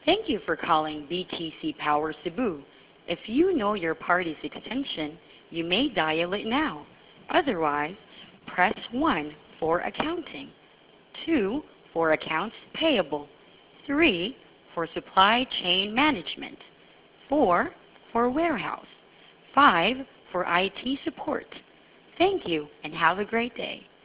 Thank you for calling BTC Power Cebu. If you know your party's extension, you may dial it now. Otherwise, press 1 for accounting, 2 for accounts payable, 3 for supply chain management, 4 for warehouse, 5 for IT support. Thank you and have a great day.